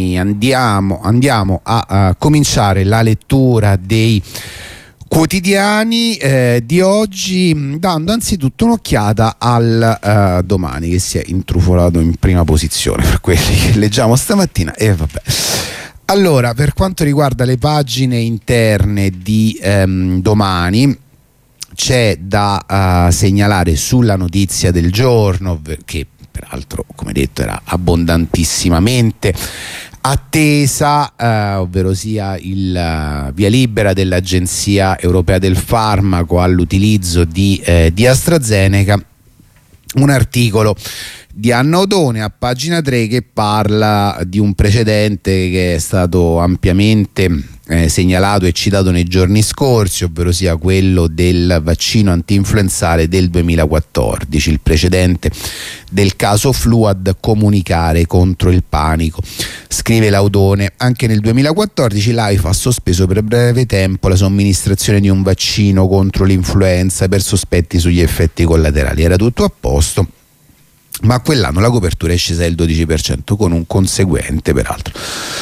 Andiamo a cominciare la lettura dei quotidiani di oggi, dando anzitutto un'occhiata al Domani, che si è intrufolato in prima posizione per quelli che leggiamo stamattina. E vabbè. Allora, per quanto riguarda le pagine interne di Domani, c'è da segnalare sulla notizia del giorno, che peraltro, come detto, era abbondantissimamente attesa, ovvero sia il via libera dell'Agenzia Europea del Farmaco all'utilizzo di AstraZeneca. Un articolo di Anna Odone a pagina 3 che parla di un precedente che è stato ampiamente segnalato e citato nei giorni scorsi, ovvero sia quello del vaccino antinfluenzale del 2014, il precedente del caso Fluad, comunicare contro il panico. Scrive l'Audone: anche nel 2014 l'AIFA ha sospeso per breve tempo la somministrazione di un vaccino contro l'influenza per sospetti sugli effetti collaterali. Era tutto a posto, ma quell'anno la copertura è scesa del 12%, con un conseguente, peraltro,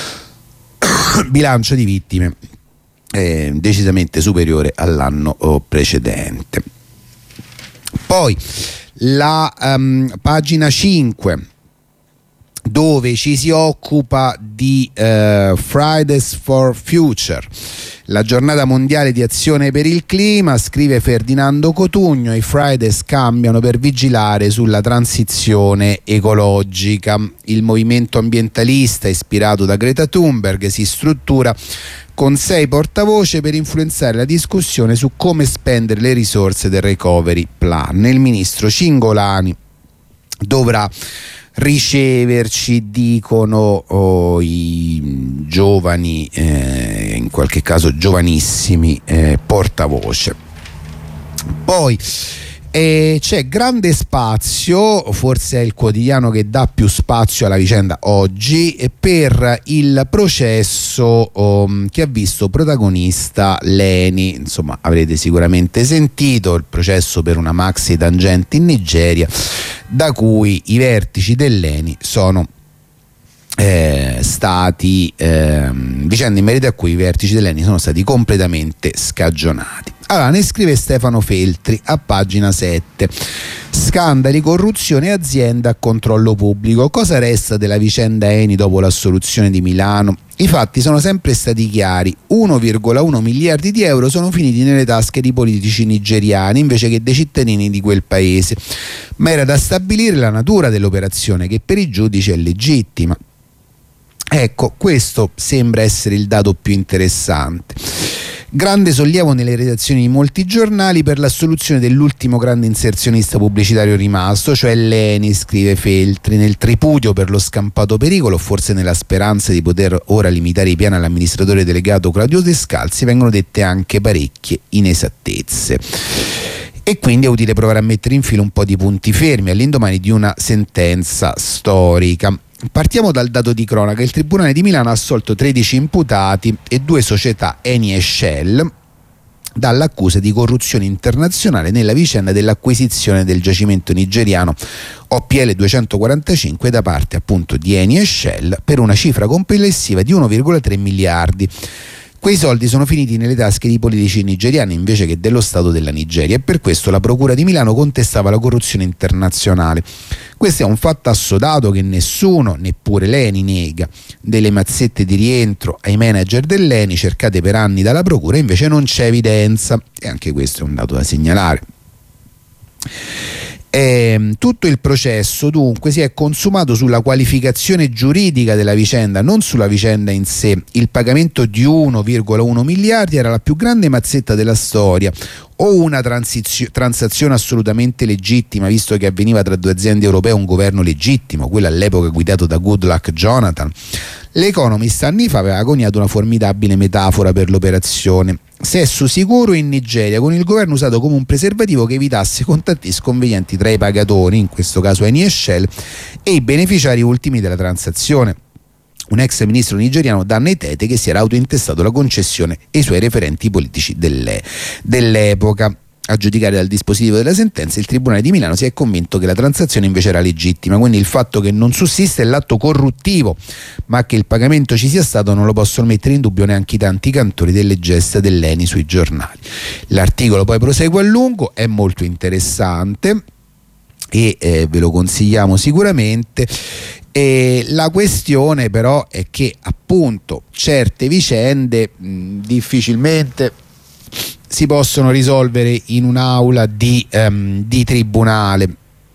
bilancio di vittime decisamente superiore all'anno precedente. Poi la pagina 5, dove ci si occupa di Fridays for Future, la giornata mondiale di azione per il clima. Scrive Ferdinando Cotugno: i Fridays cambiano per vigilare sulla transizione ecologica. Il movimento ambientalista, ispirato da Greta Thunberg, si struttura con 6 portavoce per influenzare la discussione su come spendere le risorse del Recovery Plan. Il ministro Cingolani dovrà riceverci, dicono i giovani, in qualche caso giovanissimi, portavoce. Poi c'è grande spazio, forse è il quotidiano che dà più spazio alla vicenda oggi, per il processo che ha visto protagonista l'ENI. Insomma, avrete sicuramente sentito il processo per una maxi tangente in Nigeria, da cui i vertici dell'ENI sono stati vicende in merito a cui i vertici dell'ENI sono stati completamente scagionati. Allora, ne scrive Stefano Feltri a pagina 7: scandali, corruzione, azienda a controllo pubblico. Cosa resta della vicenda ENI dopo l'assoluzione di Milano? I fatti sono sempre stati chiari: 1,1 miliardi di euro sono finiti nelle tasche di politici nigeriani invece che dei cittadini di quel paese, ma era da stabilire la natura dell'operazione, che per i giudici è legittima. Ecco, questo sembra essere il dato più interessante. Grande sollievo nelle redazioni di molti giornali per l'assoluzione dell'ultimo grande inserzionista pubblicitario rimasto, cioè l'ENI, scrive Feltri. Nel tripudio per lo scampato pericolo, forse nella speranza di poter ora limitare i piani all'amministratore delegato Claudio Descalzi, vengono dette anche parecchie inesattezze. E quindi è utile provare a mettere in fila un po' di punti fermi all'indomani di una sentenza storica. Partiamo dal dato di cronaca: il Tribunale di Milano ha assolto 13 imputati e 2 società, Eni e Shell, dall'accusa di corruzione internazionale nella vicenda dell'acquisizione del giacimento nigeriano OPL 245 da parte appunto di Eni e Shell per una cifra complessiva di 1,3 miliardi. Quei soldi sono finiti nelle tasche di politici nigeriani invece che dello Stato della Nigeria, e per questo la Procura di Milano contestava la corruzione internazionale. Questo è un fatto assodato che nessuno, neppure l'ENI, nega. Delle mazzette di rientro ai manager dell'ENI cercate per anni dalla Procura invece non c'è evidenza, e anche questo è un dato da segnalare. Tutto il processo dunque si è consumato sulla qualificazione giuridica della vicenda, non sulla vicenda in sé. Il pagamento di 1,1 miliardi era la più grande mazzetta della storia, o una transazione assolutamente legittima, visto che avveniva tra 2 aziende europee e un governo legittimo, quello all'epoca guidato da Goodluck Jonathan. L'Economist anni fa aveva coniato una formidabile metafora per l'operazione: sesso sicuro in Nigeria, con il governo usato come un preservativo che evitasse contatti sconvenienti tra i pagatori, in questo caso Eni e Shell, e i beneficiari ultimi della transazione, un ex ministro nigeriano, Danny Tete, che si era autointestato la concessione, e i suoi referenti politici dell'epoca. A giudicare dal dispositivo della sentenza, il Tribunale di Milano si è convinto che la transazione invece era legittima, quindi il fatto che non sussiste l'atto corruttivo ma che il pagamento ci sia stato non lo possono mettere in dubbio neanche i tanti cantori delle gesta dell'ENI sui giornali. L'articolo poi prosegue a lungo, è molto interessante e ve lo consigliamo sicuramente. E la questione però è che appunto certe vicende difficilmente si possono risolvere in un'aula di tribunale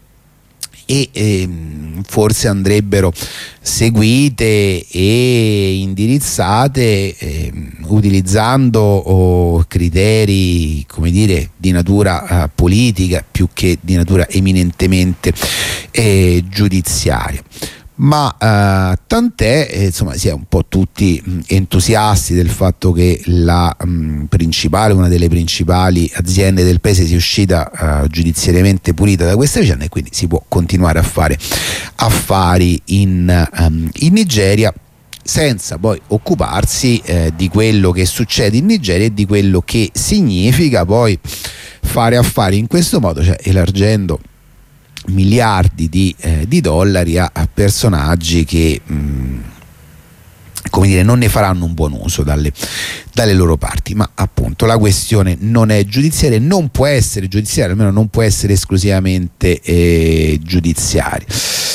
e forse andrebbero seguite e indirizzate utilizzando criteri, come dire, di natura politica più che di natura eminentemente giudiziaria. Ma tant'è, insomma, si è un po' tutti entusiasti del fatto che una delle principali aziende del paese sia uscita giudiziariamente pulita da questa vicenda, e quindi si può continuare a fare affari in Nigeria senza poi occuparsi di quello che succede in Nigeria e di quello che significa poi fare affari in questo modo, cioè elargendo miliardi di dollari a personaggi che come dire, non ne faranno un buon uso dalle loro parti. Ma appunto la questione non è giudiziaria, non può essere giudiziaria, almeno non può essere esclusivamente giudiziaria.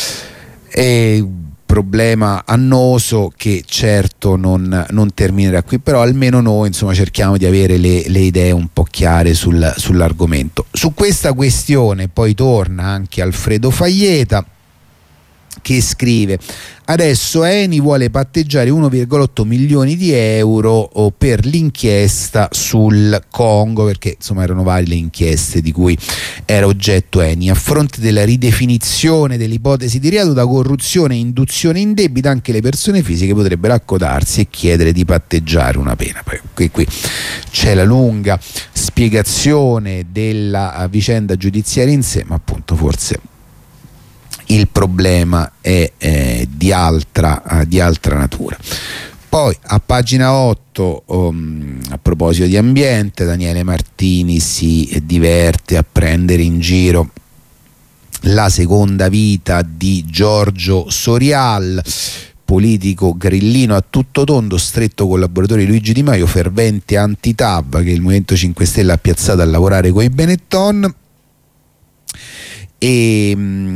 Problema annoso che certo non terminerà qui, però almeno noi insomma cerchiamo di avere le idee un po' chiare sull'argomento. Su questa questione poi torna anche Alfredo Faglieta, che scrive: adesso Eni vuole patteggiare 1,8 milioni di euro per l'inchiesta sul Congo, perché insomma erano varie le inchieste di cui era oggetto Eni. A fronte della ridefinizione dell'ipotesi di reato da corruzione e induzione indebita, anche le persone fisiche potrebbero accodarsi e chiedere di patteggiare una pena. Poi qui c'è la lunga spiegazione della vicenda giudiziaria in sé, ma appunto forse il problema è di altra natura. Poi a pagina 8, a proposito di ambiente, Daniele Martini si diverte a prendere in giro la seconda vita di Giorgio Sorial, politico grillino a tutto tondo, stretto collaboratore di Luigi Di Maio, fervente anti-TAV che il Movimento 5 Stelle ha piazzato a lavorare coi Benetton. E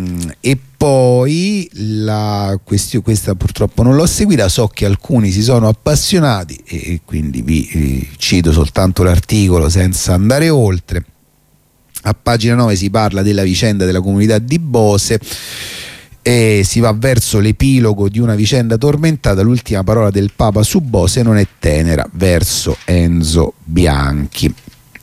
poi questa purtroppo non l'ho seguita, so che alcuni si sono appassionati e quindi vi cito soltanto l'articolo senza andare oltre. A pagina 9 si parla della vicenda della comunità di Bose e si va verso l'epilogo di una vicenda tormentata. L'ultima parola del Papa su Bose non è tenera, verso Enzo Bianchi.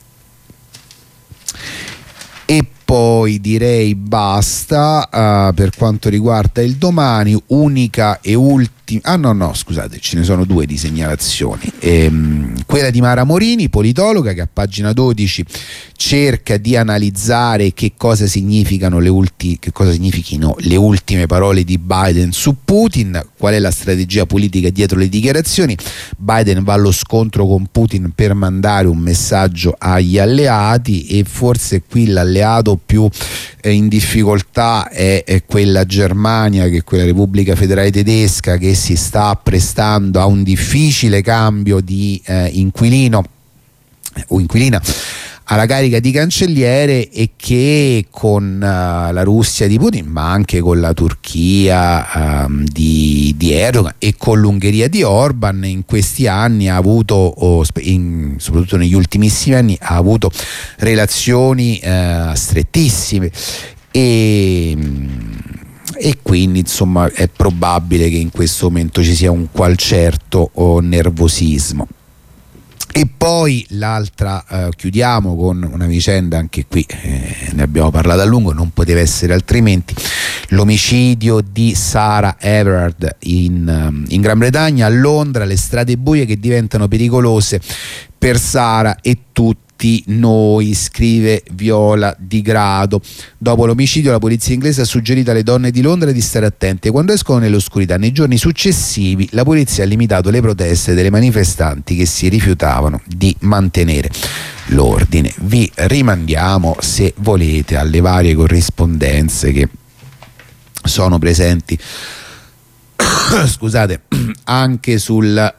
E poi direi basta per quanto riguarda il Domani. Unica e ultima, scusate, ce ne sono due di segnalazioni. Quella di Mara Morini, politologa, che a pagina 12 cerca di analizzare che cosa significhino le ultime parole di Biden su Putin, qual è la strategia politica dietro le dichiarazioni. Biden va allo scontro con Putin per mandare un messaggio agli alleati, e forse qui l'alleato più in difficoltà è quella Germania, che è quella Repubblica Federale Tedesca, che si sta apprestando a un difficile cambio di inquilino o inquilina alla carica di cancelliere, e che con la Russia di Putin, ma anche con la Turchia di Erdogan e con l'Ungheria di Orban, in questi anni ha avuto, soprattutto negli ultimissimi anni, ha avuto relazioni strettissime, e quindi insomma è probabile che in questo momento ci sia un qual certo nervosismo. E poi l'altra, chiudiamo con una vicenda, anche qui ne abbiamo parlato a lungo, non poteva essere altrimenti: l'omicidio di Sarah Everard in Gran Bretagna, a Londra, le strade buie che diventano pericolose per Sara e tutti noi, scrive Viola Di Grado. Dopo l'omicidio la polizia inglese ha suggerito alle donne di Londra di stare attente quando escono nell'oscurità. Nei giorni successivi la polizia ha limitato le proteste delle manifestanti che si rifiutavano di mantenere l'ordine. Vi rimandiamo, se volete, alle varie corrispondenze che sono presenti scusate, anche sul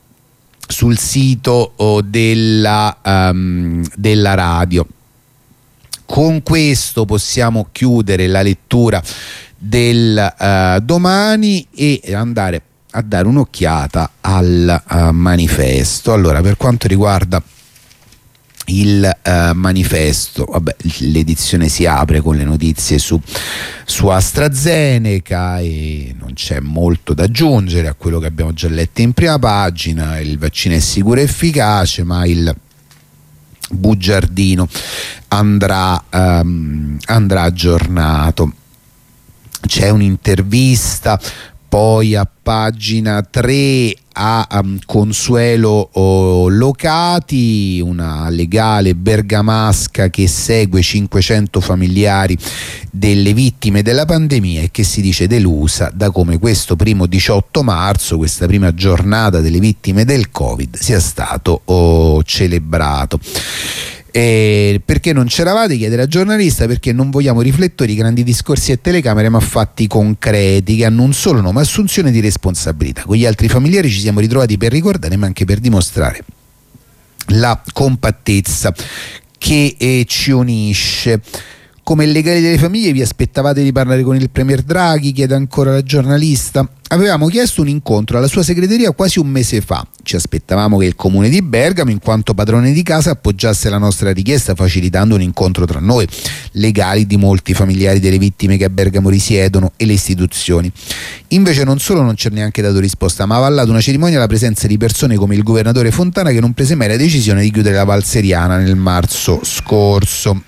sito della radio. Con questo possiamo chiudere la lettura del Domani e andare a dare un'occhiata al manifesto. Allora, per quanto riguarda il manifesto, l'edizione si apre con le notizie su AstraZeneca e non c'è molto da aggiungere a quello che abbiamo già letto in prima pagina. Il vaccino è sicuro e efficace, ma il bugiardino andrà aggiornato. C'è un'intervista poi a pagina 3 a Consuelo Locati, una legale bergamasca che segue 500 familiari delle vittime della pandemia e che si dice delusa da come questo primo 18 marzo, questa prima giornata delle vittime del Covid, sia stato celebrato. Perché non c'eravate? Chiede la giornalista. Perché non vogliamo riflettori, grandi discorsi e telecamere, ma fatti concreti che hanno un solo nome: assunzione di responsabilità. Con gli altri familiari ci siamo ritrovati per ricordare, ma anche per dimostrare la compattezza che ci unisce. Come legali delle famiglie vi aspettavate di parlare con il premier Draghi? Chiede ancora la giornalista. Avevamo chiesto un incontro alla sua segreteria quasi un mese fa. Ci aspettavamo che il comune di Bergamo, in quanto padrone di casa, appoggiasse la nostra richiesta facilitando un incontro tra noi, legali di molti familiari delle vittime che a Bergamo risiedono, e le istituzioni. Invece non solo non ci ha neanche dato risposta, ma ha avallato una cerimonia alla presenza di persone come il governatore Fontana, che non prese mai la decisione di chiudere la Val Seriana nel marzo scorso.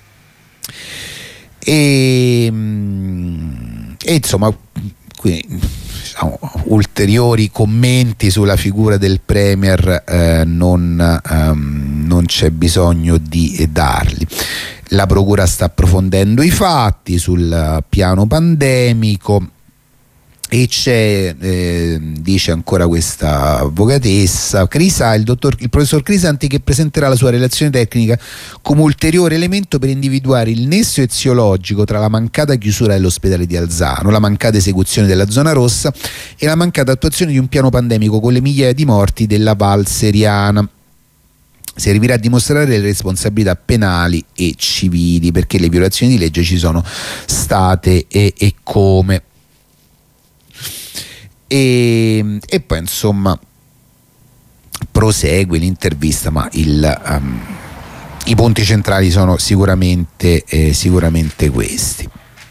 E insomma, qui diciamo, ulteriori commenti sulla figura del premier non c'è bisogno di darli. La procura sta approfondendo i fatti sul piano pandemico e c'è, dice ancora questa avvocatessa Crisa, il professor Crisanti, che presenterà la sua relazione tecnica come ulteriore elemento per individuare il nesso eziologico tra la mancata chiusura dell'ospedale di Alzano, la mancata esecuzione della zona rossa e la mancata attuazione di un piano pandemico con le migliaia di morti della Val Seriana. Servirà a dimostrare le responsabilità penali e civili, perché le violazioni di legge ci sono state e come. E poi insomma prosegue l'intervista, ma i punti centrali sono sicuramente questi.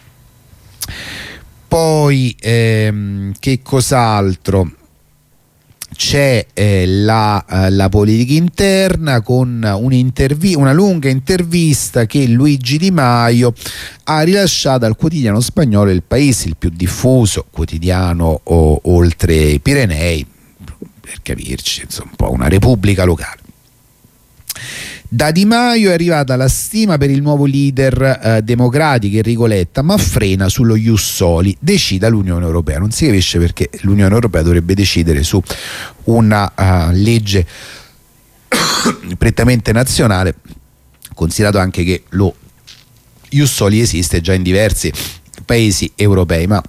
Poi che cos'altro? C'è la politica interna con una lunga intervista che Luigi Di Maio ha rilasciato al quotidiano spagnolo Il País, il più diffuso quotidiano oltre i Pirenei, per capirci, insomma, un po' una repubblica locale. Da Di Maio è arrivata la stima per il nuovo leader democratico Enrico Letta, ma frena sullo ius soli, decida l'Unione Europea. Non si capisce perché l'Unione Europea dovrebbe decidere su una legge prettamente nazionale, considerato anche che lo ius soli esiste già in diversi paesi europei, ma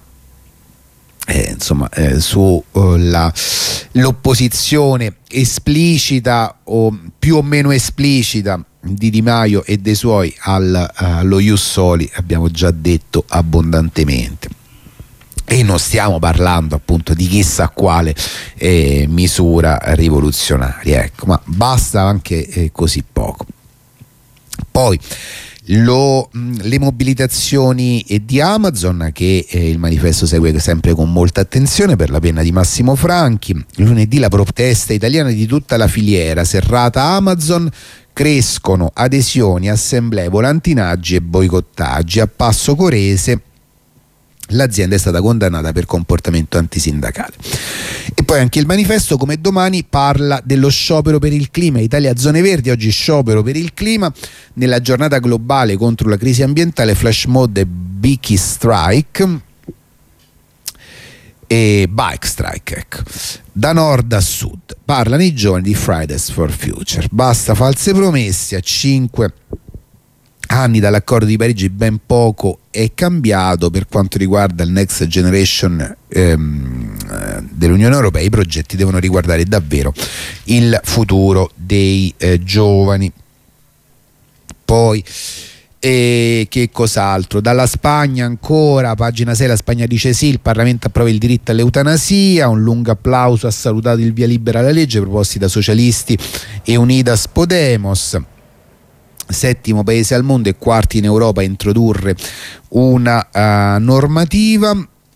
l'opposizione esplicita o più o meno esplicita di Di Maio e dei suoi allo ius soli abbiamo già detto abbondantemente, e non stiamo parlando appunto di chissà quale misura rivoluzionaria, ecco, ma basta anche così poco. Poi le mobilitazioni di Amazon, che il manifesto segue sempre con molta attenzione per la penna di Massimo Franchi. Lunedì la protesta italiana di tutta la filiera serrata Amazon, crescono adesioni, assemblee, volantinaggi e boicottaggi. A Passo Corese l'azienda è stata condannata per comportamento antisindacale. E poi anche il manifesto, come Domani, parla dello sciopero per il clima. Italia Zone Verdi, oggi sciopero per il clima. Nella giornata globale contro la crisi ambientale, flash mob e Biki Strike. e Bike Strike, ecco. Da nord a sud parlano i giovani di Fridays for Future. Basta false promesse. A 5 anni dall'accordo di Parigi ben poco è cambiato per quanto riguarda il Next Generation dell'Unione Europea. I progetti devono riguardare davvero il futuro dei giovani. Poi che cos'altro? Dalla Spagna ancora, pagina 6, la Spagna dice sì, il Parlamento approva il diritto all'eutanasia, un lungo applauso ha salutato il via libera alla legge proposti da socialisti e Unidas Podemos. 7° paese al mondo e 4° in Europa a introdurre una normativa.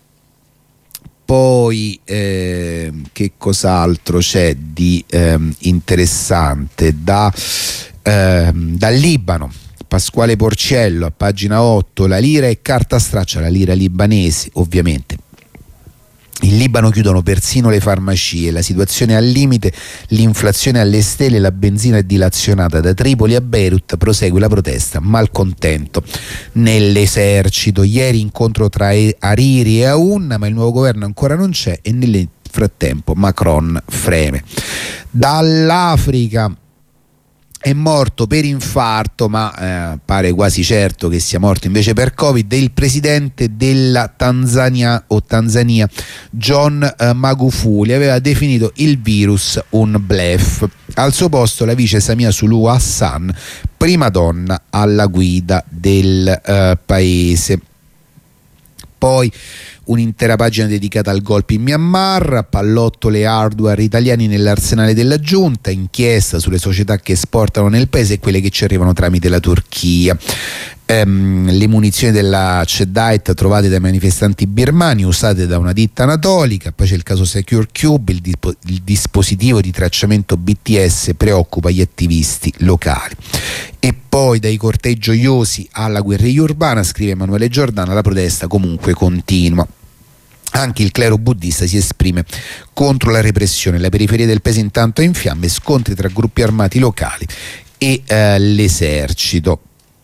Poi che cos'altro c'è di interessante dal Libano? Pasquale Porcello a pagina 8, la lira è carta straccia, la lira libanese ovviamente. In Libano chiudono persino le farmacie, la situazione è al limite, l'inflazione alle stelle, la benzina è dilazionata. Da Tripoli a Beirut prosegue la protesta, malcontento nell'esercito. Ieri incontro tra Hariri e Aoun, ma il nuovo governo ancora non c'è e nel frattempo Macron freme. Dall'Africa è morto per infarto, ma pare quasi certo che sia morto invece per Covid, il presidente della Tanzania John Magufuli aveva definito il virus un bluff. Al suo posto la vice Samia Suluhu Hassan, prima donna alla guida del paese. Poi un'intera pagina dedicata al golpe in Myanmar, pallottole e hardware italiani nell'arsenale della giunta, inchiesta sulle società che esportano nel paese e quelle che ci arrivano tramite la Turchia. Le munizioni della Cheddite trovate dai manifestanti birmani usate da una ditta anatolica. Poi c'è il caso Secure Cube, il dispositivo di tracciamento BTS preoccupa gli attivisti locali. E poi dai cortei gioiosi alla guerriglia urbana, scrive Emanuele Giordana, la protesta comunque continua. Anche il clero buddista si esprime contro la repressione. La periferia del paese intanto è in fiamme, scontri tra gruppi armati locali e l'esercito.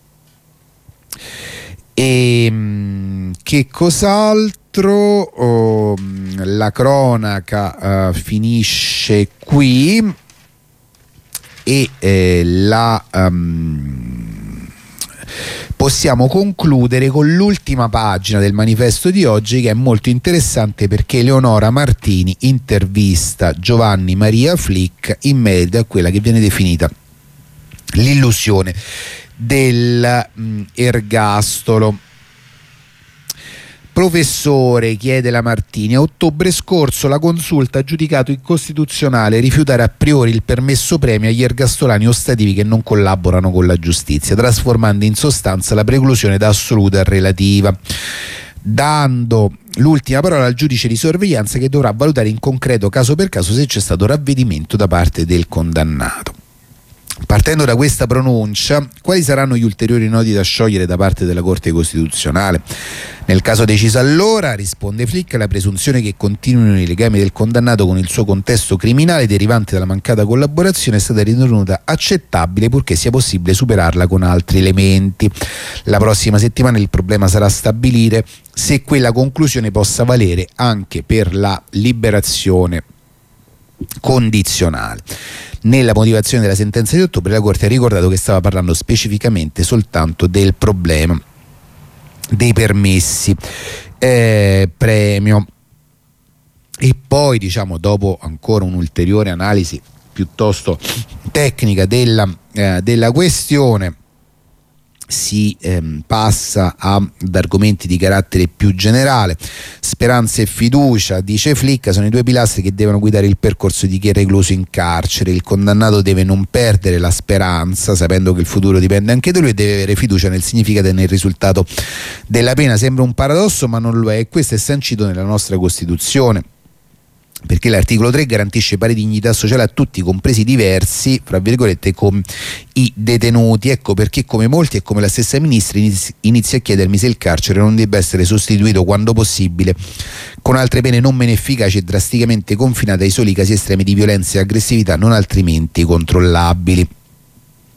E che cos'altro? La cronaca finisce qui e possiamo concludere con l'ultima pagina del manifesto di oggi, che è molto interessante perché Eleonora Martini intervista Giovanni Maria Flick in merito a quella che viene definita l'illusione dell'ergastolo. Professore, chiede la Martini, a ottobre scorso la Consulta ha giudicato incostituzionale rifiutare a priori il permesso premio agli ergastolani ostativi che non collaborano con la giustizia, trasformando in sostanza la preclusione da assoluta a relativa, dando l'ultima parola al giudice di sorveglianza che dovrà valutare in concreto caso per caso se c'è stato ravvedimento da parte del condannato. Partendo da questa pronuncia, quali saranno gli ulteriori nodi da sciogliere da parte della Corte Costituzionale? Nel caso deciso allora, risponde Flick, la presunzione che continuino i legami del condannato con il suo contesto criminale derivante dalla mancata collaborazione è stata ritenuta accettabile purché sia possibile superarla con altri elementi. La prossima settimana il problema sarà stabilire se quella conclusione possa valere anche per la liberazione condizionale. Nella motivazione della sentenza di ottobre la Corte ha ricordato che stava parlando specificamente soltanto del problema dei permessi premio. E poi, diciamo, dopo ancora un'ulteriore analisi piuttosto tecnica della questione, si passa ad argomenti di carattere più generale. Speranza e fiducia, dice Flick, sono i due pilastri che devono guidare il percorso di chi è recluso in carcere. Il condannato deve non perdere la speranza, sapendo che il futuro dipende anche da lui, e deve avere fiducia nel significato e nel risultato della pena. Sembra un paradosso, ma non lo è, e questo è sancito nella nostra Costituzione, perché l'articolo 3 garantisce pari dignità sociale a tutti, compresi diversi, fra virgolette, come i detenuti. Ecco perché, come molti e come la stessa ministra, inizio a chiedermi se il carcere non debba essere sostituito quando possibile con altre pene non meno efficaci e drasticamente confinate ai soli casi estremi di violenza e aggressività non altrimenti controllabili.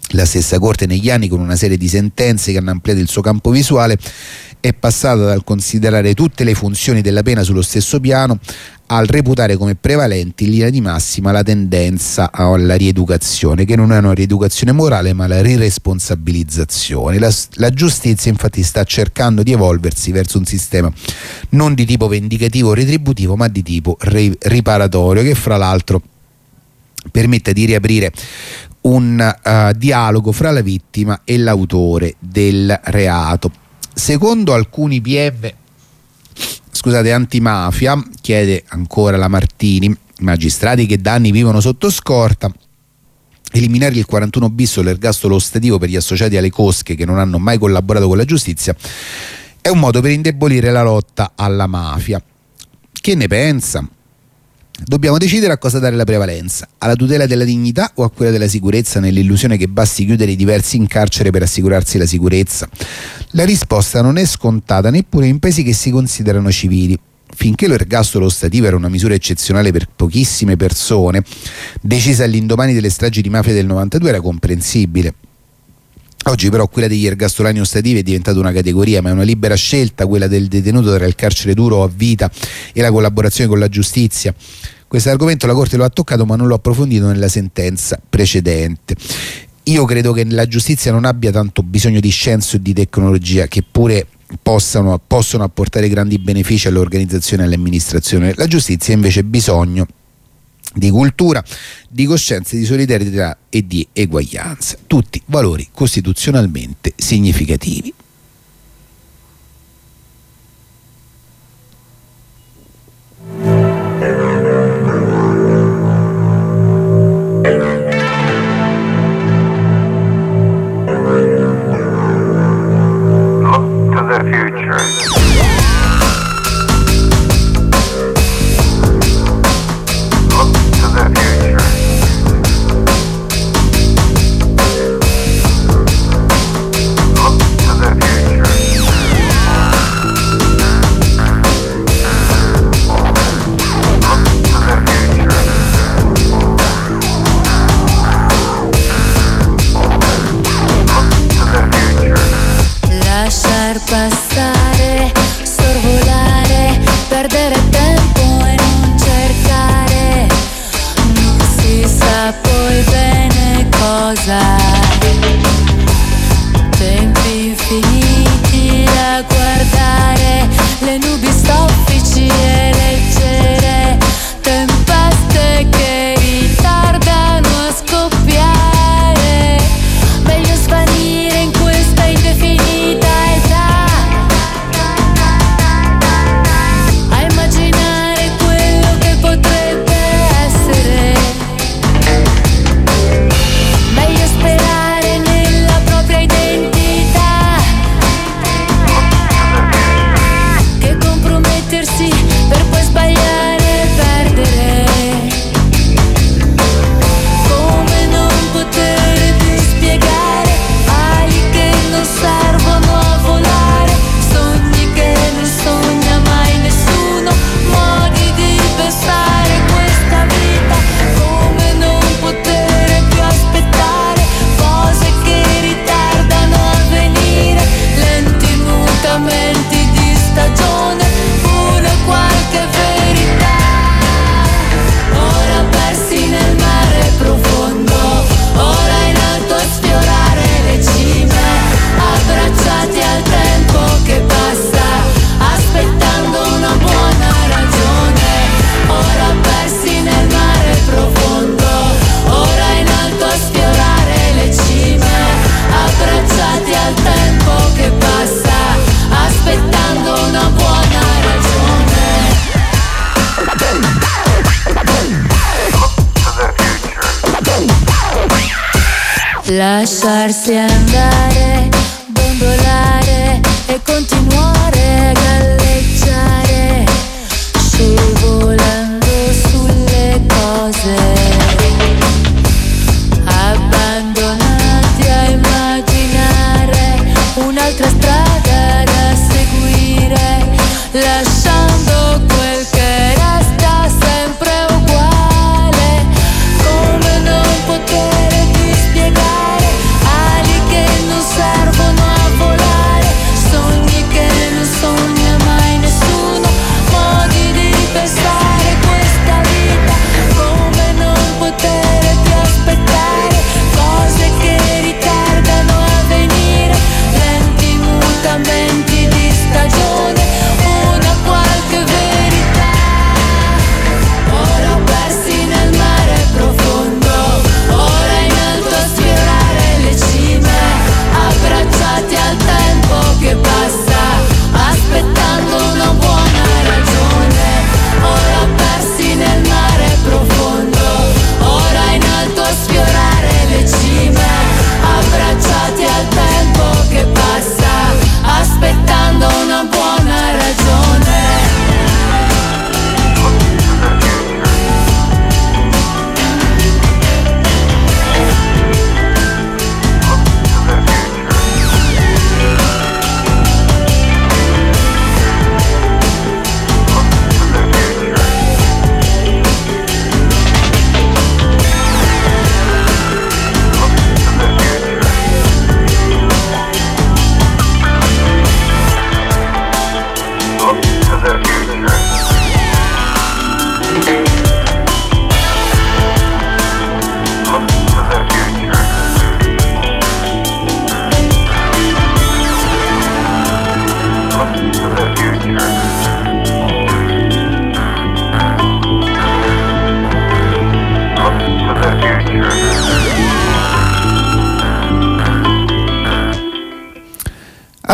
La stessa Corte negli anni, con una serie di sentenze che hanno ampliato il suo campo visuale, è passata dal considerare tutte le funzioni della pena sullo stesso piano al reputare come prevalenti in linea di massima la tendenza alla rieducazione, che non è una rieducazione morale ma la riresponsabilizzazione. La giustizia infatti sta cercando di evolversi verso un sistema non di tipo vendicativo o retributivo, ma di tipo riparatorio, che fra l'altro permette di riaprire un dialogo fra la vittima e l'autore del reato. Secondo alcuni PM antimafia, chiede ancora la Martini, i magistrati che da anni vivono sotto scorta, eliminare il 41 bis o l'ergastolo ostativo per gli associati alle cosche che non hanno mai collaborato con la giustizia è un modo per indebolire la lotta alla mafia. Che ne pensa? Dobbiamo decidere a cosa dare la prevalenza, alla tutela della dignità o a quella della sicurezza, nell'illusione che basti chiudere i diversi in carcere per assicurarsi la sicurezza? La risposta non è scontata neppure in paesi che si considerano civili. Finché l'ergastolo ostativo era una misura eccezionale per pochissime persone, decisa all'indomani delle stragi di mafia del 92, era comprensibile. Oggi però quella degli ergastolani ostativi è diventata una categoria, ma è una libera scelta quella del detenuto tra il carcere duro o a vita e la collaborazione con la giustizia. Questo argomento la Corte lo ha toccato, ma non l'ho approfondito nella sentenza precedente. Io credo che la giustizia non abbia tanto bisogno di scienza e di tecnologia, che pure possono apportare grandi benefici all'organizzazione e all'amministrazione. La giustizia invece ha bisogno di cultura, di coscienza, di solidarietà e di eguaglianza, tutti valori costituzionalmente significativi. Passare, sorvolare, perdere tempo e non cercare, non si sa poi bene cosa. Tempi infiniti da guardare, le nubi soffici e leggere, tempeste che ritardano a scoppiare. Meglio svanire in questa indefinita per poi sbagliare e perdere. Come non poter più spiegare ali che non servono a volare, sogni che non sogna mai nessuno, modi di pensare questa vita. Come non poter più aspettare cose che ritardano a venire, lenti mutamenti di stagione, qualche verità, ora persi nel mare profondo, ora in alto a sfiorare le cime, abbracciati al tempo che passa, aspettando una buona ragione, ora persi nel mare profondo, ora in alto a sfiorare le cime, abbracciati al tempo che passa, aspettando una buona ragione. Lasciarsi andare, dondolare e continuare a galleggiare, scivolando sulle cose, abbandonati a immaginare un'altra strada da seguire, lasciando quel che resta sempre uguale. Come non poter più spiegare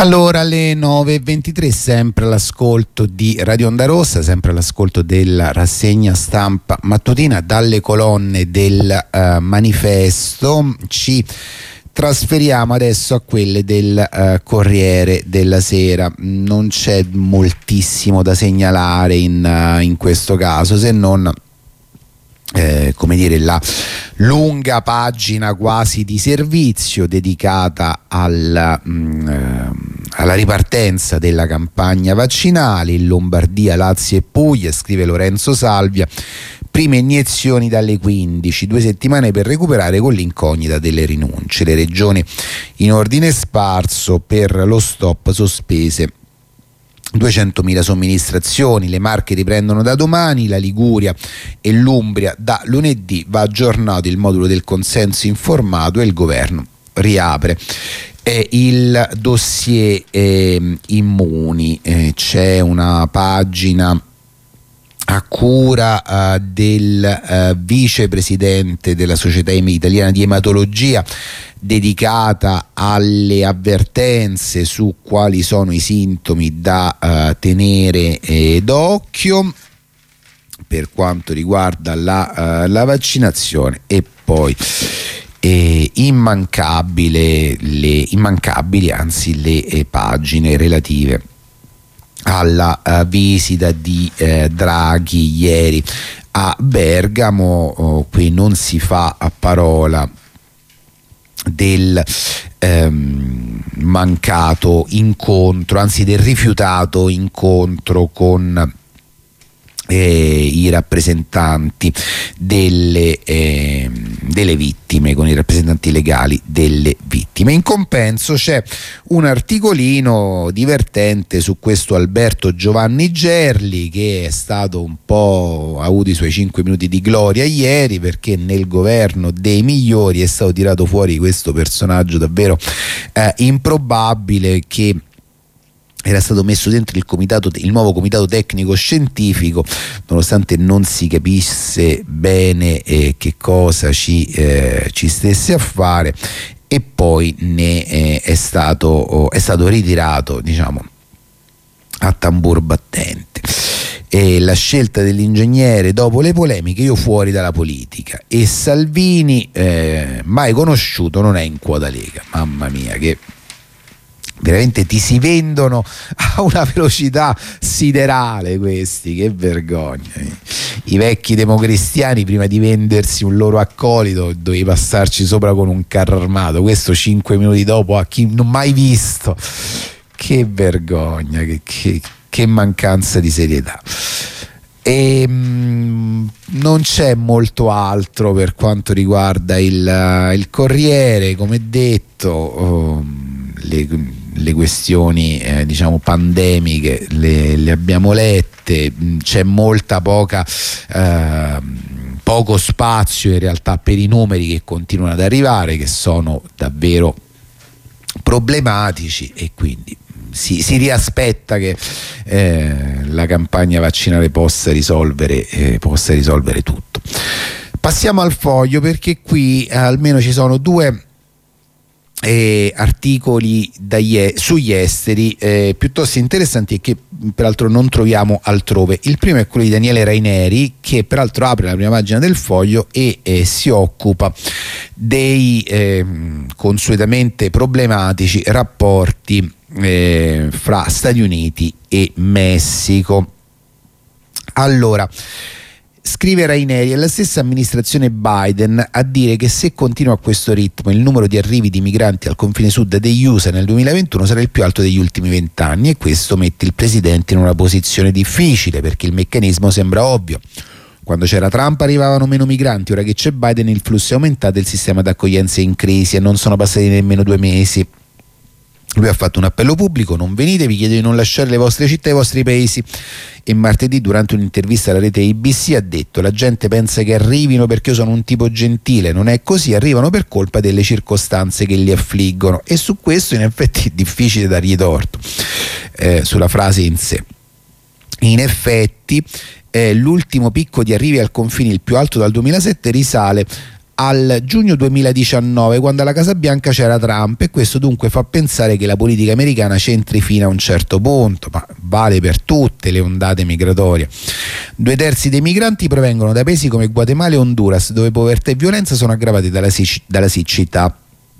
Allora, alle 9:23, sempre all'ascolto di Radio Onda Rossa, sempre all'ascolto della rassegna stampa mattutina dalle colonne del Manifesto. Ci trasferiamo adesso a quelle del Corriere della Sera. Non c'è moltissimo da segnalare in questo caso, se non come dire, la lunga pagina quasi di servizio dedicata alla ripartenza della campagna vaccinale in Lombardia, Lazio e Puglia. Scrive Lorenzo Salvia: prime iniezioni dalle 15, 2 settimane per recuperare con l'incognita delle rinunce. Le regioni in ordine sparso, per lo stop sospese 200.000 somministrazioni. Le Marche riprendono da domani, la Liguria e l'Umbria da lunedì. Va aggiornato il modulo del consenso informato e il governo riapre il dossier immuni. C'è una pagina a cura del vicepresidente della Società Italiana di Ematologia, dedicata alle avvertenze su quali sono i sintomi da tenere d'occhio per quanto riguarda la vaccinazione. E poi immancabili le pagine relative alla visita di Draghi ieri a Bergamo. Qui non si fa a parola del mancato incontro, anzi del rifiutato incontro con i rappresentanti delle vittime, con i rappresentanti legali delle vittime. In compenso c'è un articolino divertente su questo Alberto Giovanni Gerli, che è stato un po', ha avuto i suoi 5 minuti di gloria ieri, perché nel governo dei migliori è stato tirato fuori questo personaggio davvero improbabile, che era stato messo dentro il nuovo comitato tecnico scientifico, nonostante non si capisse bene che cosa ci stesse a fare, e poi ne è stato ritirato, diciamo, a tambur battente. E la scelta dell'ingegnere dopo le polemiche: io fuori dalla politica. E Salvini, mai conosciuto, non è in quota Lega. Mamma mia, che veramente ti si vendono a una velocità siderale questi, che vergogna. I vecchi democristiani, prima di vendersi un loro accolito, dovevi passarci sopra con un carro armato. Questo 5 minuti dopo, a chi non mai visto. Che vergogna, che mancanza di serietà. E non c'è molto altro per quanto riguarda il Corriere. Come detto, le questioni diciamo pandemiche le abbiamo lette. C'è poco spazio in realtà per i numeri che continuano ad arrivare, che sono davvero problematici, e quindi si riaspetta che la campagna vaccinale possa risolvere tutto. Passiamo al Foglio, perché qui almeno ci sono 2 articoli sugli esteri piuttosto interessanti, e che peraltro non troviamo altrove. Il primo è quello di Daniele Raineri, che peraltro apre la prima pagina del Foglio e si occupa dei consuetamente problematici rapporti fra Stati Uniti e Messico. Allora, scrive Raineri: è la stessa amministrazione Biden a dire che se continua a questo ritmo il numero di arrivi di migranti al confine sud degli USA nel 2021 sarà il più alto degli ultimi 20 anni, e questo mette il presidente in una posizione difficile, perché il meccanismo sembra ovvio. Quando c'era Trump arrivavano meno migranti, ora che c'è Biden il flusso è aumentato e il sistema d'accoglienza è in crisi, e non sono passati nemmeno 2 mesi. Lui ha fatto un appello pubblico: non venite, vi chiedo di non lasciare le vostre città e i vostri paesi. E martedì, durante un'intervista alla rete ABC, ha detto: la gente pensa che arrivino perché io sono un tipo gentile, non è così, arrivano per colpa delle circostanze che li affliggono. E su questo in effetti è difficile dargli torto, sulla frase in sé. In effetti l'ultimo picco di arrivi al confine, il più alto dal 2007, risale al giugno 2019, quando alla Casa Bianca c'era Trump, e questo dunque fa pensare che la politica americana c'entri fino a un certo punto, ma vale per tutte le ondate migratorie. 2/3 dei migranti provengono da paesi come Guatemala e Honduras, dove povertà e violenza sono aggravate dalla siccità,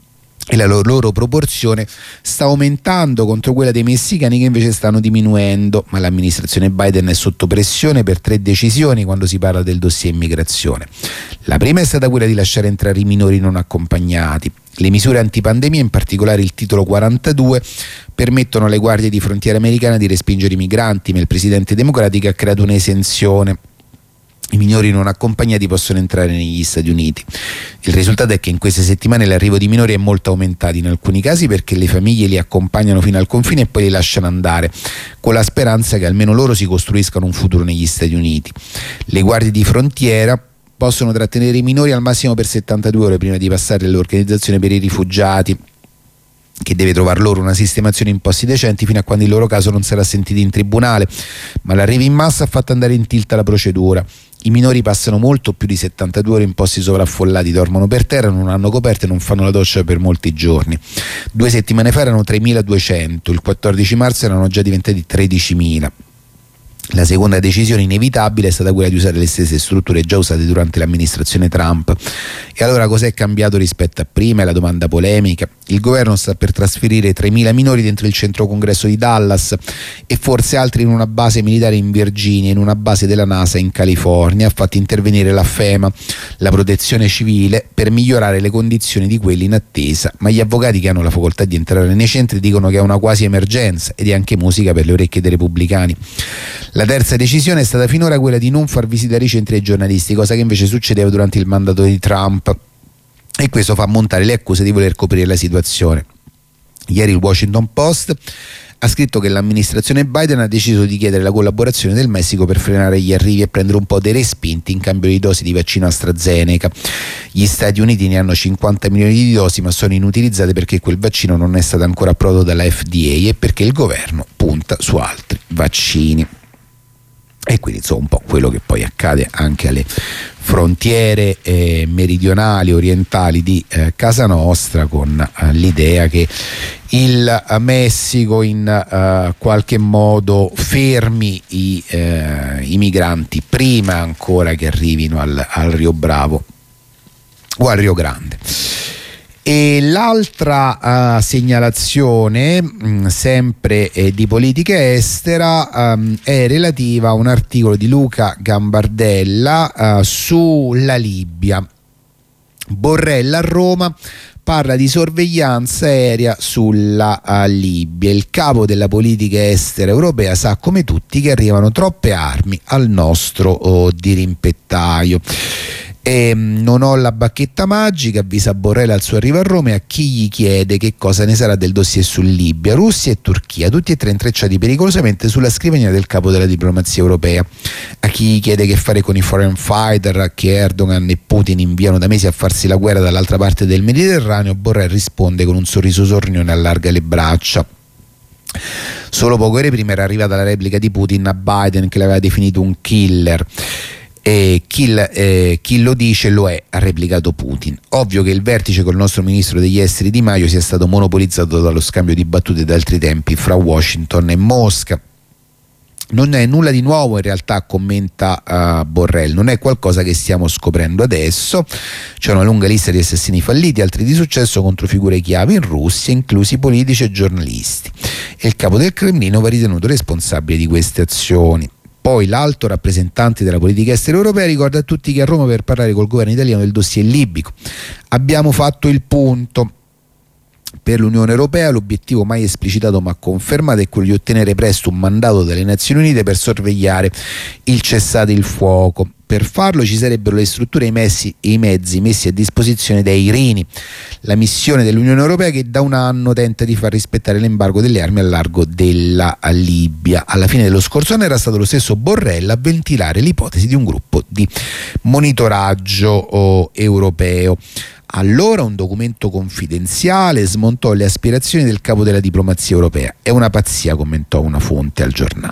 e la loro proporzione sta aumentando contro quella dei messicani, che invece stanno diminuendo. Ma l'amministrazione Biden è sotto pressione per 3 decisioni quando si parla del dossier immigrazione. La prima è stata quella di lasciare entrare i minori non accompagnati. Le misure antipandemia, in particolare il titolo 42, permettono alle guardie di frontiera americane di respingere i migranti, ma il presidente democratico ha creato un'esenzione. I minori non accompagnati possono entrare negli Stati Uniti. Il risultato è che in queste settimane l'arrivo di minori è molto aumentato, in alcuni casi perché le famiglie li accompagnano fino al confine e poi li lasciano andare, con la speranza che almeno loro si costruiscano un futuro negli Stati Uniti. Le guardie di frontiera possono trattenere i minori al massimo per 72 ore prima di passare all'Organizzazione per i Rifugiati, che deve trovar loro una sistemazione in posti decenti fino a quando il loro caso non sarà sentito in tribunale. Ma l'arrivo in massa ha fatto andare in tilt la procedura. I minori passano molto più di 72 ore in posti sovraffollati, dormono per terra, non hanno coperte e non fanno la doccia per molti giorni. 2 settimane fa erano 3.200, il 14 marzo erano già diventati 13.000. La seconda decisione inevitabile è stata quella di usare le stesse strutture già usate durante l'amministrazione Trump. E allora cos'è cambiato rispetto a prima? È la domanda polemica. Il governo sta per trasferire 3.000 minori dentro il centro congresso di Dallas e forse altri in una base militare in Virginia e in una base della NASA in California. Ha fatto intervenire la FEMA, la protezione civile, per migliorare le condizioni di quelli in attesa, ma gli avvocati che hanno la facoltà di entrare nei centri dicono che è una quasi emergenza, ed è anche musica per le orecchie dei repubblicani. La terza decisione è stata finora quella di non far visitare i centri ai giornalisti, cosa che invece succedeva durante il mandato di Trump, e questo fa montare le accuse di voler coprire la situazione. Ieri il Washington Post ha scritto che l'amministrazione Biden ha deciso di chiedere la collaborazione del Messico per frenare gli arrivi e prendere un po' dei respinti in cambio di dosi di vaccino AstraZeneca. Gli Stati Uniti ne hanno 50 milioni di dosi, ma sono inutilizzate perché quel vaccino non è stato ancora approvato dalla FDA e perché il governo punta su altri vaccini. E quindi insomma un po' quello che poi accade anche alle frontiere meridionali, orientali di casa nostra, con l'idea che il Messico in qualche modo fermi i migranti prima ancora che arrivino al Rio Bravo o al Rio Grande. E l'altra segnalazione, sempre di politica estera, è relativa a un articolo di Luca Gambardella sulla Libia. Borrell a Roma parla di sorveglianza aerea sulla Libia. Il capo della politica estera europea sa come tutti che arrivano troppe armi al nostro dirimpettaio. E non ho la bacchetta magica, avvisa Borrell al suo arrivo a Roma e a chi gli chiede che cosa ne sarà del dossier su Libia. Russia e Turchia, tutti e tre intrecciati pericolosamente sulla scrivania del capo della diplomazia europea. A chi gli chiede che fare con i foreign fighter che Erdogan e Putin inviano da mesi a farsi la guerra dall'altra parte del Mediterraneo, Borrell risponde con un sorriso sornione e allarga le braccia. Solo poche ore prima era arrivata la replica di Putin a Biden, che l'aveva definito un killer. E chi lo dice lo è, ha replicato Putin. Ovvio che il vertice col nostro ministro degli esteri Di Maio sia stato monopolizzato dallo scambio di battute d'altri tempi fra Washington e Mosca. Non è nulla di nuovo in realtà, commenta Borrell, non è qualcosa che stiamo scoprendo adesso. C'è una lunga lista di assassini falliti, altri di successo contro figure chiave in Russia, inclusi politici e giornalisti, e il capo del Cremlino va ritenuto responsabile di queste azioni. Poi l'alto rappresentante della politica estera europea ricorda a tutti che a Roma per parlare col governo italiano del dossier libico abbiamo fatto il punto. Per l'Unione Europea l'obiettivo mai esplicitato ma confermato è quello di ottenere presto un mandato dalle Nazioni Unite per sorvegliare il cessate il fuoco. Per farlo ci sarebbero le strutture e i mezzi messi a disposizione dai Irini, la missione dell'Unione Europea che da un anno tenta di far rispettare l'embargo delle armi al largo della Libia. Alla fine dello scorso anno era stato lo stesso Borrell a ventilare l'ipotesi di un gruppo di monitoraggio europeo. Allora un documento confidenziale smontò le aspirazioni del capo della diplomazia europea. È una pazzia, commentò una fonte al giornale.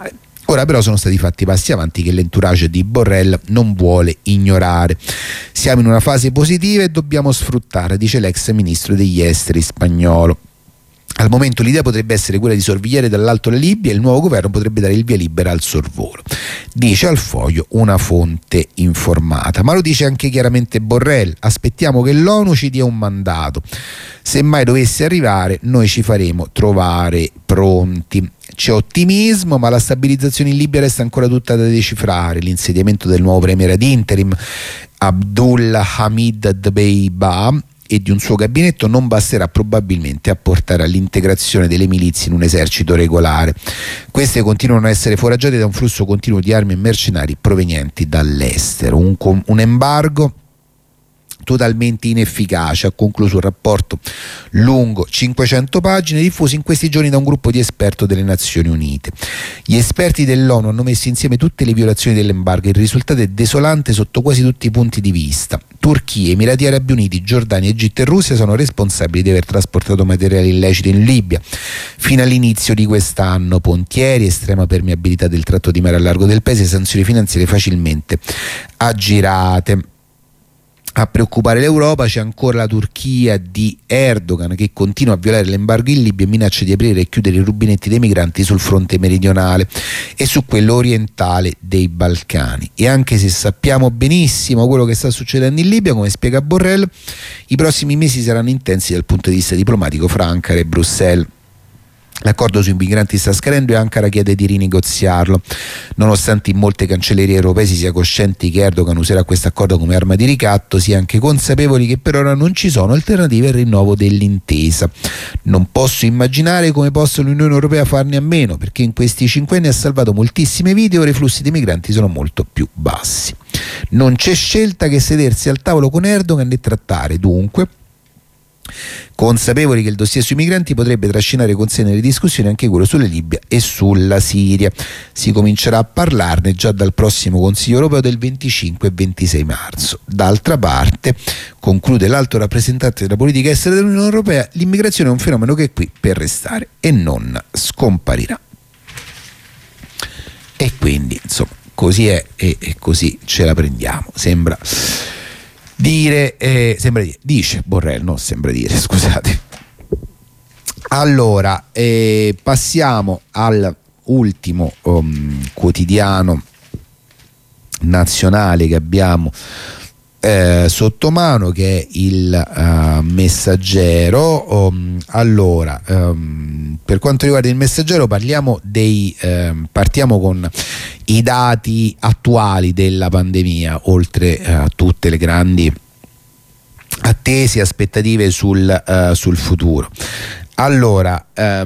Ora però sono stati fatti passi avanti che l'entourage di Borrell non vuole ignorare. Siamo in una fase positiva e dobbiamo sfruttarla, dice l'ex ministro degli esteri spagnolo. Al momento l'idea potrebbe essere quella di sorvegliare dall'alto la Libia e il nuovo governo potrebbe dare il via libera al sorvolo, dice al Foglio una fonte informata. Ma lo dice anche chiaramente Borrell: aspettiamo che l'ONU ci dia un mandato, se mai dovesse arrivare noi ci faremo trovare pronti. C'è ottimismo, ma la stabilizzazione in Libia resta ancora tutta da decifrare. L'insediamento del nuovo premier ad interim Abdullah Hamid Dbeibah e di un suo gabinetto non basterà probabilmente a portare all'integrazione delle milizie in un esercito regolare. Queste continuano a essere foraggiate da un flusso continuo di armi e mercenari provenienti dall'estero. Un embargo totalmente inefficace, ha concluso un rapporto lungo 500 pagine diffuso in questi giorni da un gruppo di esperti delle Nazioni Unite. Gli esperti dell'ONU hanno messo insieme tutte le violazioni dell'embargo e il risultato è desolante sotto quasi tutti i punti di vista. Turchia, Emirati Arabi Uniti, Giordania, Egitto e Russia sono responsabili di aver trasportato materiali illeciti in Libia fino all'inizio di quest'anno. Pontieri, estrema permeabilità del tratto di mare a largo del paese, sanzioni finanziarie facilmente aggirate. A preoccupare l'Europa c'è ancora la Turchia di Erdogan, che continua a violare l'embargo in Libia e minaccia di aprire e chiudere i rubinetti dei migranti sul fronte meridionale e su quello orientale dei Balcani. E anche se sappiamo benissimo quello che sta succedendo in Libia, come spiega Borrell, i prossimi mesi saranno intensi dal punto di vista diplomatico fra Ankara e Bruxelles. L'accordo sui migranti sta scadendo e Ankara chiede di rinegoziarlo, nonostante in molte cancellerie europee si sia coscienti che Erdogan userà questo accordo come arma di ricatto. Si è anche consapevoli che per ora non ci sono alternative al rinnovo dell'intesa. Non posso immaginare come possa l'Unione Europea farne a meno, perché in questi 5 anni ha salvato moltissime vite e ora i flussi di migranti sono molto più bassi. Non c'è scelta che sedersi al tavolo con Erdogan e trattare, dunque, consapevoli che il dossier sui migranti potrebbe trascinare con sé nelle discussioni anche quello sulla Libia e sulla Siria. Si comincerà a parlarne già dal prossimo Consiglio europeo del 25 e 26 marzo. D'altra parte, conclude l'alto rappresentante della politica estera dell'Unione Europea, l'immigrazione è un fenomeno che è qui per restare e non scomparirà. E quindi, insomma, così è e così ce la prendiamo. Dice Borrell, no, sembra dire, scusate. Allora, passiamo all'ultimo quotidiano nazionale che abbiamo sotto mano, che è il Messaggero. Allora, per quanto riguarda il Messaggero partiamo con i dati attuali della pandemia, oltre a tutte le grandi attese e aspettative sul futuro. Allora,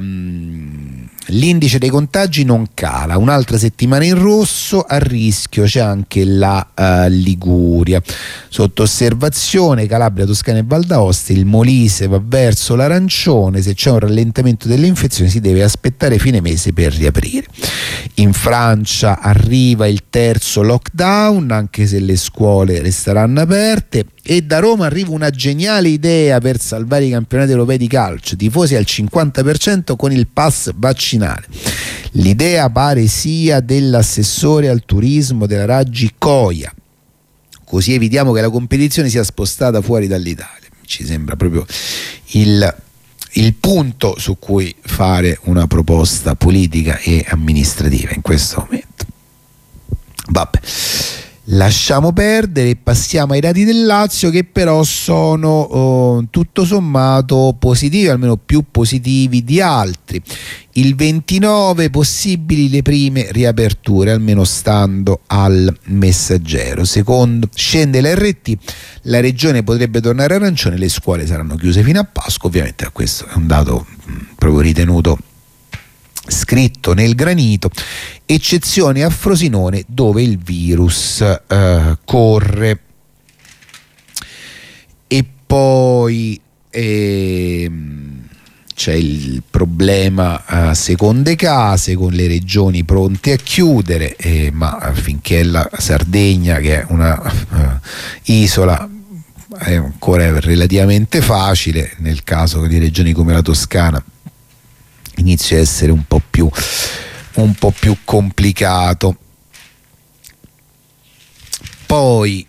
l'indice dei contagi non cala, un'altra settimana in rosso, a rischio c'è anche la Liguria. Sotto osservazione Calabria, Toscana e Val d'Aosta, il Molise va verso l'arancione. Se c'è un rallentamento delle infezioni si deve aspettare fine mese per riaprire. In Francia arriva il terzo lockdown, anche se le scuole resteranno aperte. E da Roma arriva una geniale idea per salvare i campionati europei di calcio, tifosi al 50% con il pass vaccinale. L'idea pare sia dell'assessore al turismo della Raggi Coia, così evitiamo che la competizione sia spostata fuori dall'Italia. Ci sembra proprio il punto su cui fare una proposta politica e amministrativa in questo momento. Vabbè, lasciamo perdere e passiamo ai dati del Lazio, che però sono tutto sommato positivi, almeno più positivi di altri. Il 29 possibili le prime riaperture, almeno stando al Messaggero. Secondo scende l'RT, la regione potrebbe tornare arancione, le scuole saranno chiuse fino a Pasqua. Ovviamente questo è un dato proprio ritenuto scritto nel granito, eccezione a Frosinone dove il virus corre. E poi c'è il problema seconde case, con le regioni pronte a chiudere, ma finché la Sardegna, che è una isola, è ancora relativamente facile. Nel caso di regioni come la Toscana inizia a essere un po' più un po' più complicato. Poi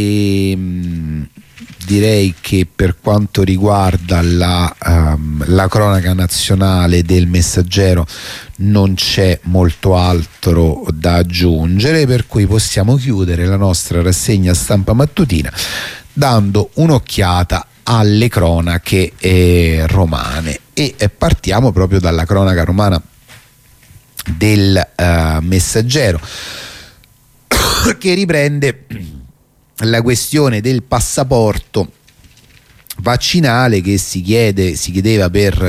direi che per quanto riguarda la cronaca nazionale del Messaggero non c'è molto altro da aggiungere, per cui possiamo chiudere la nostra rassegna stampa mattutina dando un'occhiata alle cronache romane, e partiamo proprio dalla cronaca romana del Messaggero, che riprende la questione del passaporto vaccinale che si chiedeva per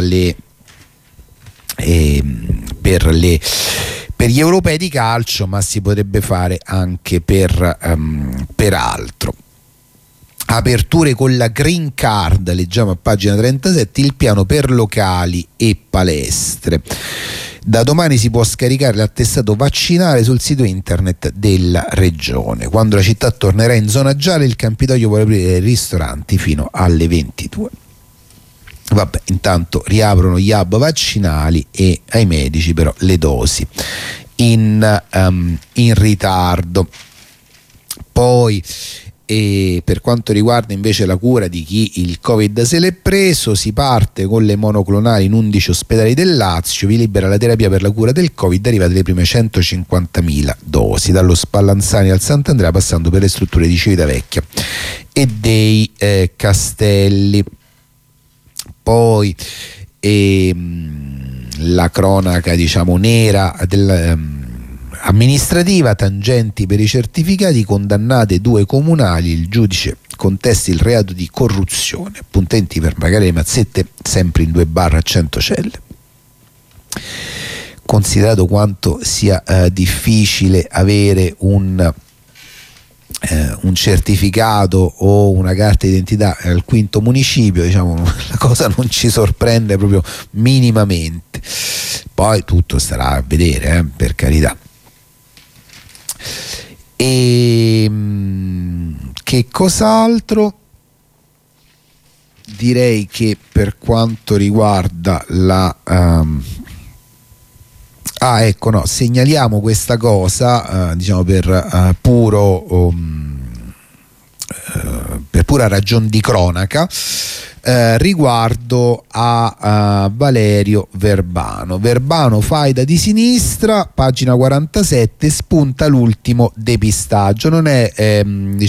gli europei di calcio, ma si potrebbe fare anche per altro. Aperture con la green card, leggiamo a pagina 37, il piano per locali e palestre. Da domani si può scaricare l'attestato vaccinale sul sito internet della regione. Quando la città tornerà in zona gialla, il Campidoglio vuole aprire i ristoranti fino alle 22. Vabbè, intanto riaprono gli hub vaccinali e ai medici però le dosi in ritardo. Poi per quanto riguarda invece la cura di chi il Covid se l'è preso, si parte con le monoclonali in 11 ospedali del Lazio, vi libera la terapia per la cura del Covid, arrivate le prime 150.000 dosi, dallo Spallanzani al Sant'Andrea passando per le strutture di Civitavecchia e dei Castelli. Poi la cronaca diciamo nera amministrativa, tangenti per i certificati, condannate 2 comunali, il giudice contesta il reato di corruzione, appuntamenti per pagare le mazzette sempre in 2 bar a Centocelle. Considerato quanto sia difficile avere un certificato o una carta d'identità al 5° municipio, diciamo, la cosa non ci sorprende proprio minimamente. Poi tutto starà a vedere, per carità. E che cos'altro? Direi che per quanto riguarda segnaliamo questa cosa diciamo per pura ragion di cronaca riguardo a Valerio Verbano. Faida di sinistra, pagina 47, spunta l'ultimo depistaggio. Non è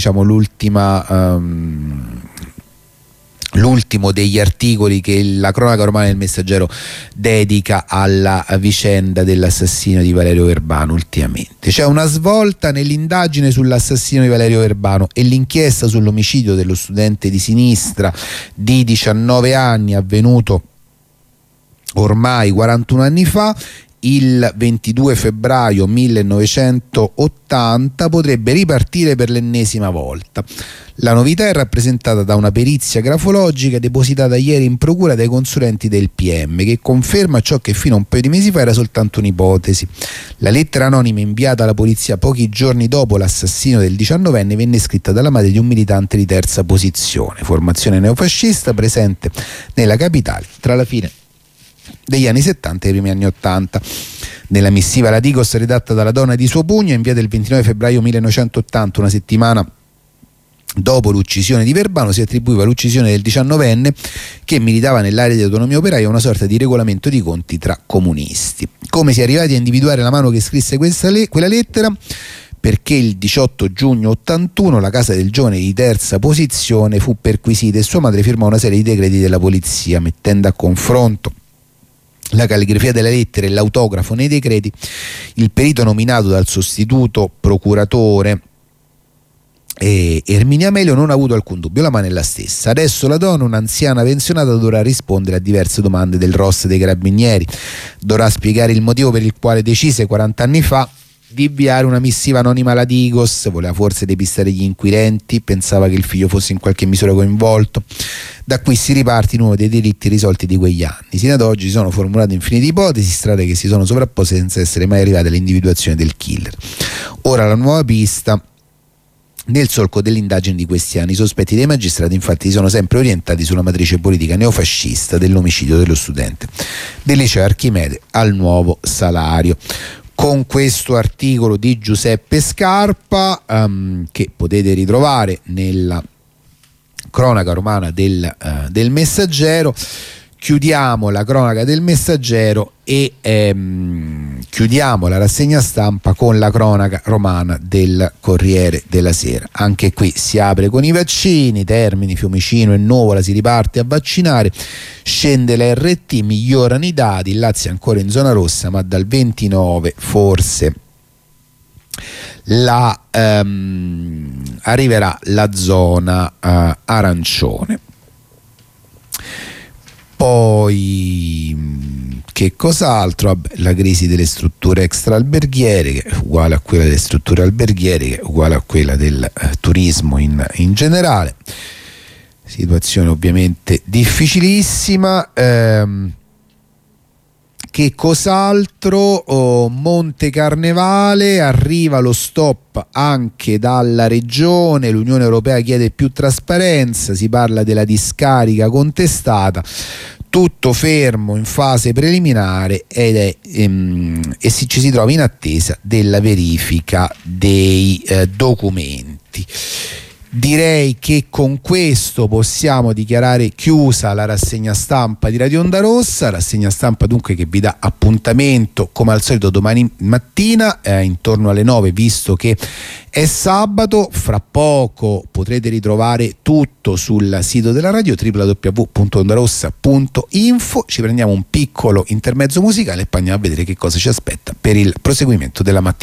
l'ultimo degli articoli che la cronaca romana del Messaggero dedica alla vicenda dell'assassino di Valerio Verbano ultimamente. C'è una svolta nell'indagine sull'assassino di Valerio Verbano e l'inchiesta sull'omicidio dello studente di sinistra di 19 anni avvenuto ormai 41 anni fa. Il 22 febbraio 1980 potrebbe ripartire per l'ennesima volta. La novità è rappresentata da una perizia grafologica depositata ieri in procura dai consulenti del PM, che conferma ciò che fino a un paio di mesi fa era soltanto un'ipotesi. La lettera anonima inviata alla polizia pochi giorni dopo l'assassinio del 19enne venne scritta dalla madre di un militante di terza posizione, formazione neofascista presente nella capitale tra la fine degli anni 70 e i primi anni 80. Nella missiva alla Digos redatta dalla donna di suo pugno, inviata il 29 febbraio 1980, una settimana dopo l'uccisione di Verbano, si attribuiva l'uccisione del 19enne che militava nell'area di autonomia operaia, una sorta di regolamento di conti tra comunisti. Come si è arrivati a individuare la mano che scrisse quella lettera? Perché il 18 giugno 81 la casa del giovane di terza posizione fu perquisita e sua madre firmò una serie di decreti della polizia, mettendo a confronto la calligrafia della lettera e l'autografo nei decreti. Il perito nominato dal sostituto procuratore Erminia Melio non ha avuto alcun dubbio, la mano è la stessa. Adesso la donna, un'anziana pensionata, dovrà rispondere a diverse domande del ROS dei Carabinieri, dovrà spiegare il motivo per il quale decise 40 anni fa di inviare una missiva anonima alla Digos. Voleva forse depistare gli inquirenti, pensava che il figlio fosse in qualche misura coinvolto. Da qui si riparte in uno dei delitti risolti di quegli anni. Sino ad oggi si sono formulate infinite ipotesi, strade che si sono sovrapposte senza essere mai arrivate all'individuazione del killer. Ora la nuova pista Nel solco delle indagini di questi anni, i sospetti dei magistrati infatti sono sempre orientati sulla matrice politica neofascista dell'omicidio dello studente del liceo Archimede al Nuovo Salario. Con questo articolo di Giuseppe Scarpa, che potete ritrovare nella cronaca romana del Messaggero, chiudiamo la cronaca del Messaggero e chiudiamo la rassegna stampa con la cronaca romana del Corriere della Sera. Anche qui si apre con i vaccini, Termini, Fiumicino e Nuvola, si riparte a vaccinare, scende la RT, migliorano i dati, il Lazio è ancora in zona rossa, ma dal 29 forse arriverà la zona arancione. Poi che cos'altro? Vabbè, la crisi delle strutture extraalberghiere, che è uguale a quella delle strutture alberghiere, che è uguale a quella del turismo in generale. Situazione ovviamente difficilissima. Che cos'altro? Monte Carnevale, arriva lo stop anche dalla regione, l'Unione Europea chiede più trasparenza, si parla della discarica contestata, tutto fermo in fase preliminare e ci si trova in attesa della verifica dei documenti. Direi che con questo possiamo dichiarare chiusa la rassegna stampa di Radio Onda Rossa, rassegna stampa dunque che vi dà appuntamento come al solito domani mattina intorno alle 9, visto che è sabato. Fra poco potrete ritrovare tutto sul sito della radio www.ondarossa.info. Ci prendiamo un piccolo intermezzo musicale e poi andiamo a vedere che cosa ci aspetta per il proseguimento della mattina.